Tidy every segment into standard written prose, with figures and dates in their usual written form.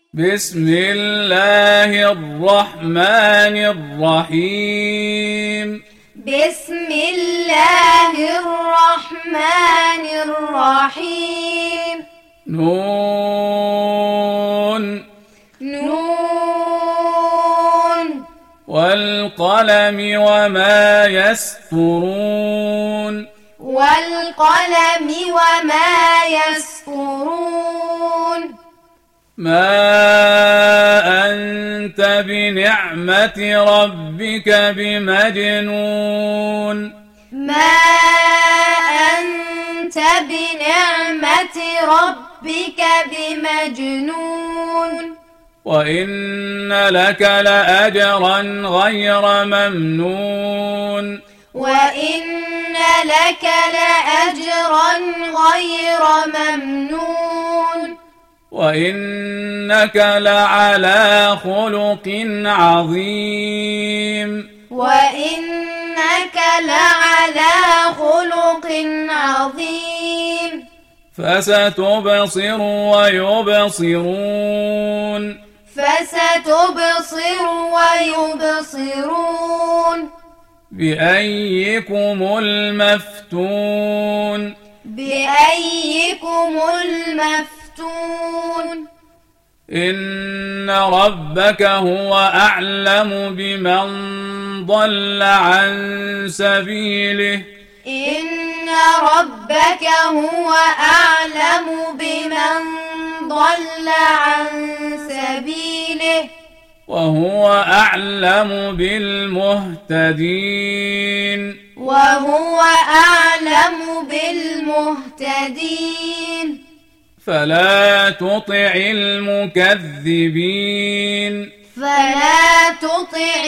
بسم الله الرحمن الرحيم. بسم الله الرحمن الرحيم. نون نون والقلم وما يسطرون. والقلم وما يسطرون. ما أنت بنعمة ربك بمجنون. ما أنت بنعمة ربك بمجنون. وإن لك لأجرا غير ممنون. وإن لك لأجرا غير ممنون. وإنك لعلى خلق عظيم. وإنك لعلى خلق عظيم. فستبصر ويبصرون. فستبصر ويبصرون. بأيكم المفتون. بأيكم المفتون. إن ربك هو أعلم بمن ضل عن سبيله. إن ربك هو أعلم بمن ضل عن سبيله. وهو أعلم بالمهتدين. وهو أعلم بالمهتدين. فلا تطع المكذبين. فلا تطع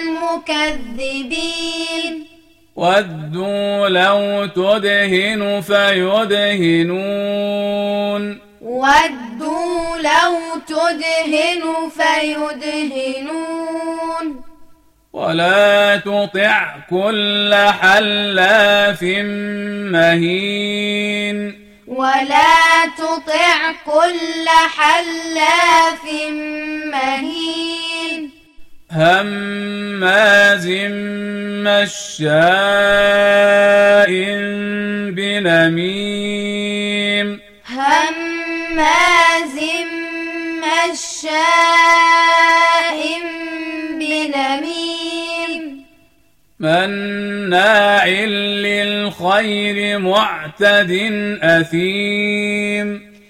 المكذبين. ودوا لو تدهن فيدهنون. ودوا لو تدهن فيدهنون. ولا تطع كل حلاف مهين. ولا تطع كل حلاف مهين. هماز مشاء بنميم. هماز مشاء بنميم. مناع للخير معتد أثيم.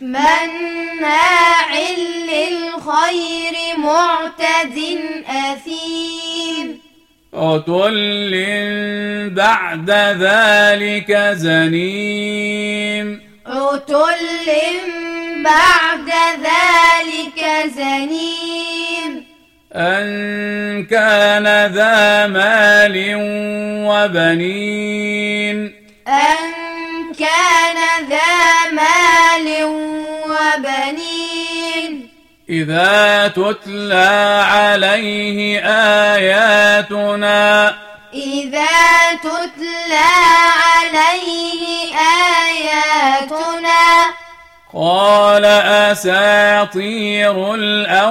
مناع للخير معتد أثيم. عتل بعد ذلك زنيم. عتل بعد ذلك زنيم. أن كان ذا مال وبنين. أن كان ذا مال وبنين. إذا تتلى عليه آياتنا. إذا تتلى عليه آياتنا. قال أساطير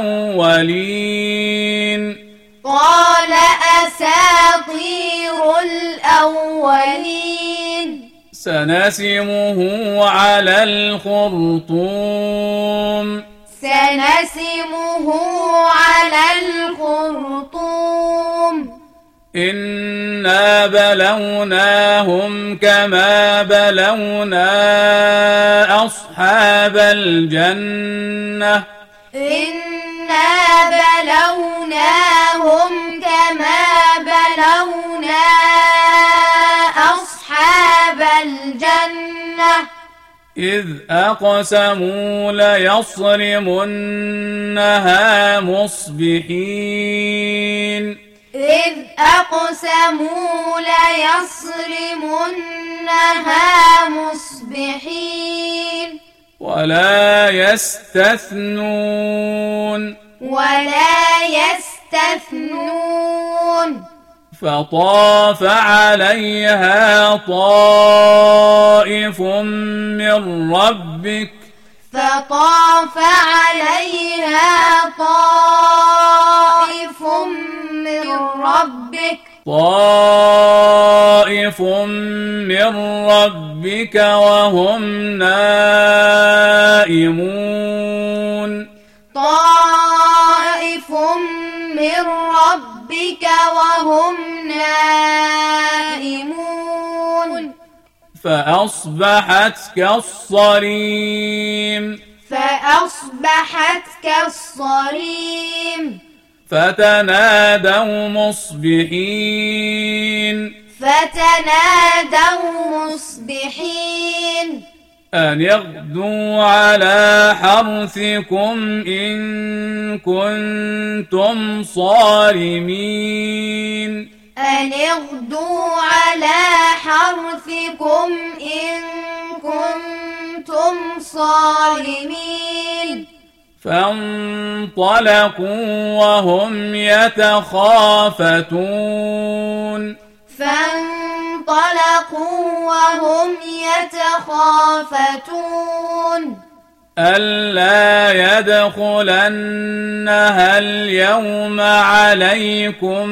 الأولين. قال أساطير الأولين. سنسمه على الخرطوم. سنسمه على الخرطوم. إنا بلوناهم كما بلونا أصحاب الجنة. إنا بلوناهم كما بلونا أصحاب الجنة. إذ أقسموا ليصرمنها مصبحين. إذ أقسموا ليصرمنها مصبحين. ولا يستثنون. ولا يستثنون. فطاف عليها طائف من ربك. فطاف عليها طائف من ربك وهم نائمون طائف من ربك وهم نائمون فأصبحت كالصريم فأصبحت كالصريم فتنادوا مصبحين أن اغدوا على حرثكم إن كنتم صارمين أن اغدوا على حرثكم إن كنتم صارمين فانطلقوا وهم يتخافتون ألا يدخلنها اليوم عليكم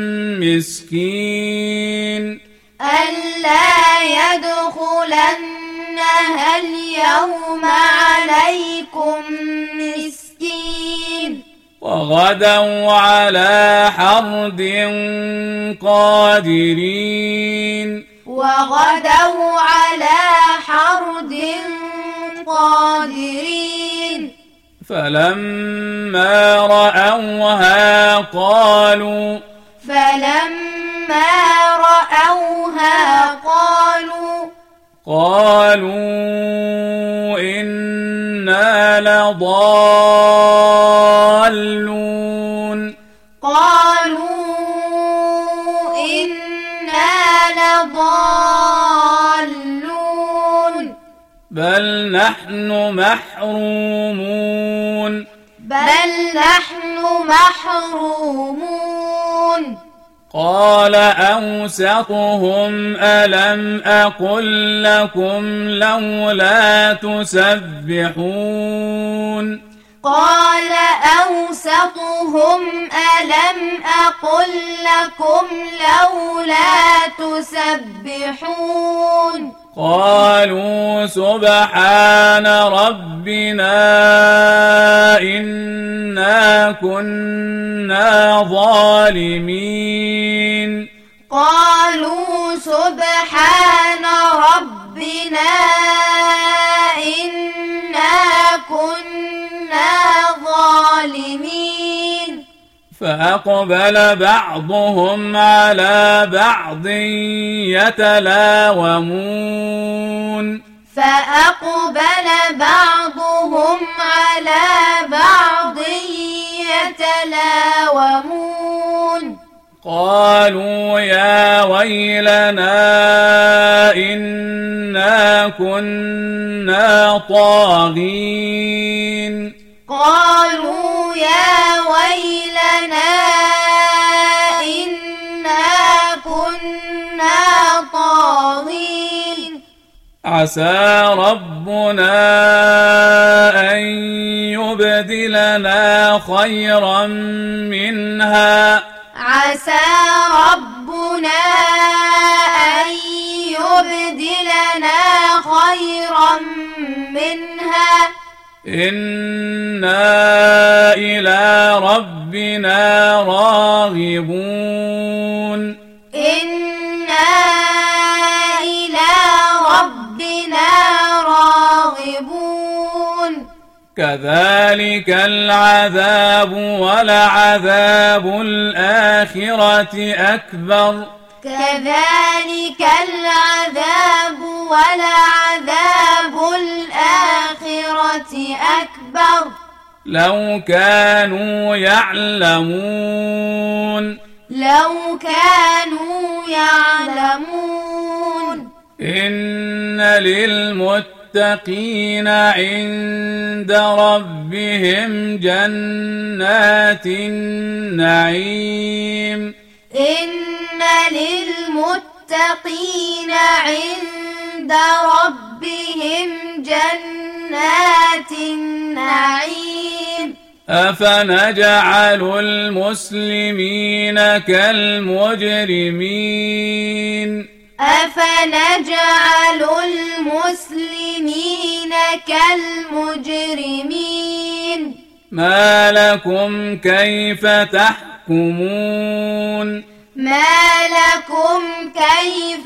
مسكين ألا يدخلنها اليوم عليكم مسكين وغدوا على حرد قادرين فلما رأوها قالوا إنا لضالون بل نحن محرومون قال أوسطهم ألم أقل لكم لولا تسبحون قالوا سبحان ربنا إنا كنا ظالمين فأقبل بعضهم على بعض يتلاومون قالوا يا ويلنا إنا كنا طاغين عسى ربنا أن يبدلنا خيرا منها إنا إلى ربنا راغبون كذلك العذاب ولعذاب الآخرة أكبر لو كانوا يعلمون إن للمتقين عند ربهم جنات النعيم أفنجعل المسلمين كالمجرمين أفنجعل المسلمين كالمجرمين ما لكم كيف تحكمون ما لكم كيف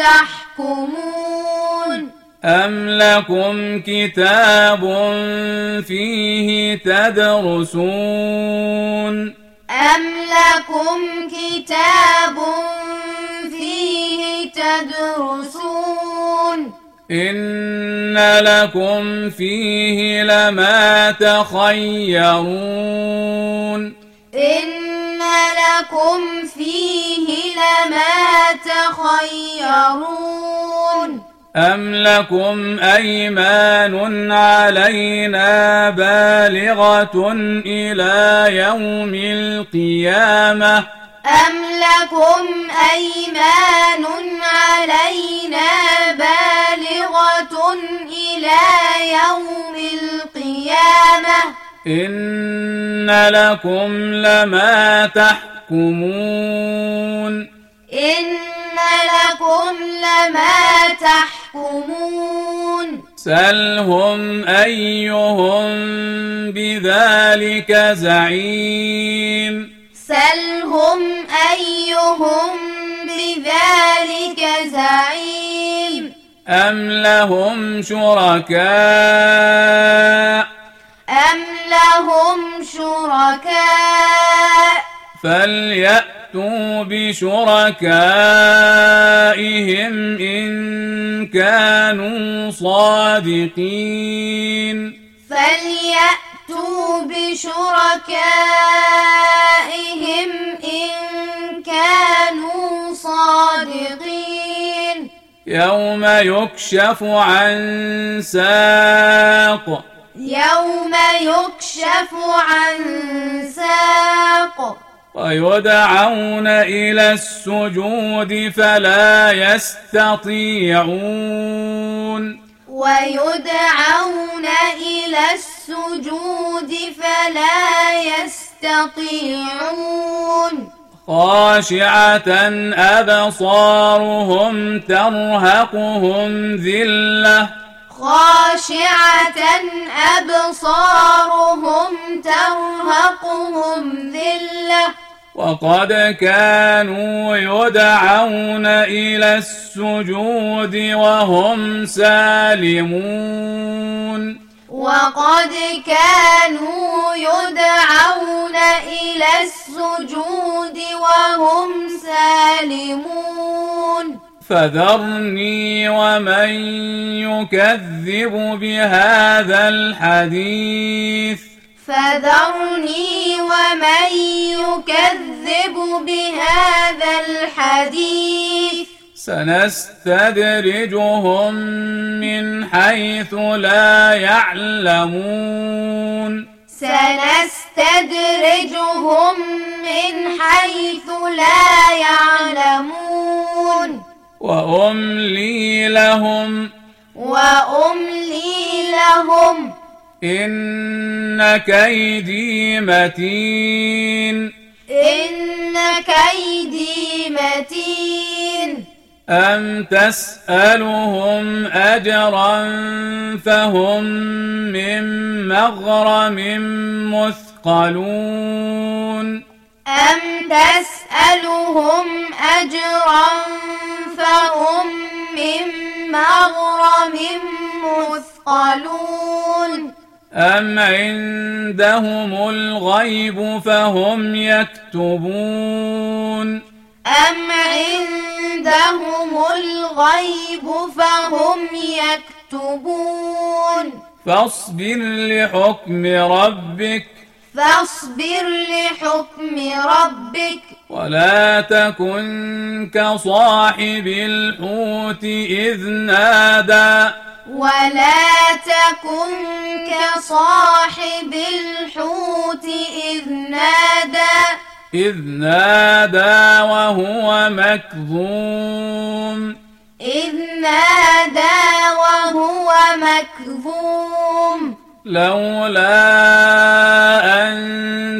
تحكمون أم لكم كتاب فيه تدرسون أم لكم كتاب فيه تدرسون إن لكم فيه لما تخيرون إن لكم فيه لما تخيرون أم لكم أيمان علينا بالغة إلى يوم القيامة أم لكم أيمان علينا بالغة إلى يوم القيامة إن لكم لما تحكمون إن لكم لما تحكمون سلهم أيهم بذلك زعيم سلهم أيهم بذلك زعيم أم لهم شركاء فليأتوا بشركائهم إن كانوا صادقين فليأتوا بشركائهم إن كانوا صادقين يوم يكشف عن ساق ويدعون إلى السجود فلا يستطيعون خاشعة أبصارهم ترهقهم ذلة وقد كانوا يدعون إلى السجود وهم سالمون فذرني ومن يكذب بهذا الحديث سنستدرجهم من حيث لا يعلمون وأملي لهم إن كيدي متين أم تسألهم أجرا فهم من مغرم مثقلون أم عندهم الغيب فهم يكتبون فاصبر لحكم ربك ولا تكن كصاحب الحوت إذ نادى وهو مكظوم لولا أن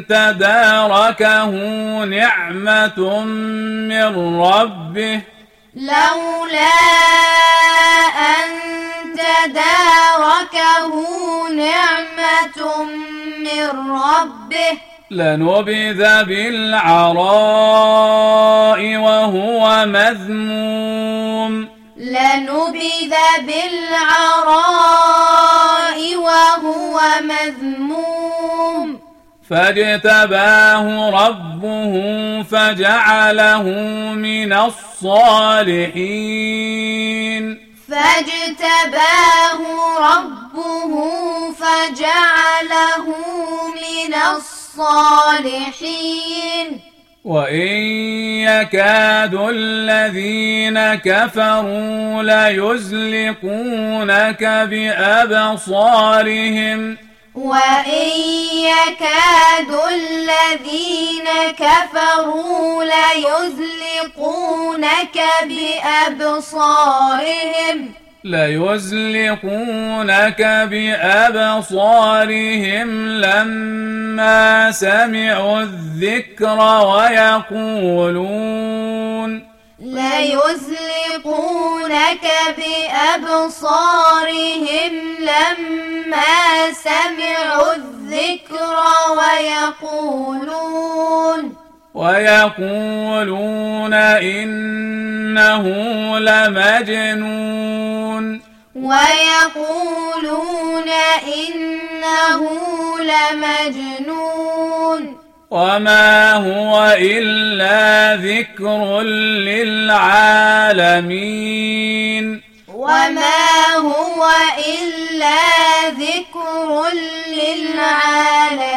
تداركه نعمة من ربه لنبذ بالعراء وهو مذموم فاجتباه ربه فجعله من الصالحين وإن يكاد الذين كفروا ليزلقونك بأبصارهم لما سمعوا الذكر ويقولون إنه لمجنون وما هو إلا ذكر للعالمين للعالمين